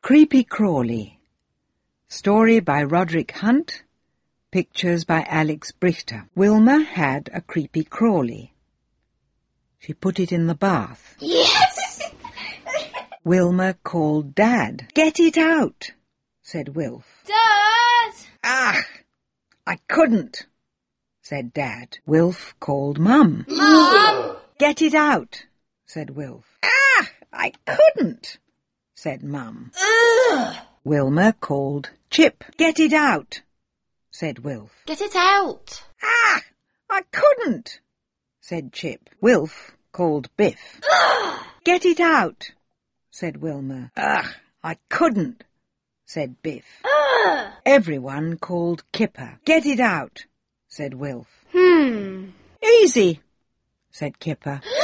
Creepy Crawly. Story by Roderick Hunt. Pictures by Alex Brichter. Wilma had a creepy crawly. She put it in the bath. Yes! Wilma called Dad. "Get it out," said Wilf. Dad! "Ah, I couldn't," said Dad. Wilf called Mum. Mum! "Get it out," said Wilf. "Ah, I couldn't," said Mum. Ugh! Wilma called Chip. "Get it out," said Wilf. Get it out. "Ah, I couldn't," said Chip. Wilf called Biff. Ugh! "Get it out," said Wilma. "Ugh, I couldn't," said Biff. Ugh! Everyone called Kipper. "Get it out," said Wilf. Hmm. "Easy," said Kipper.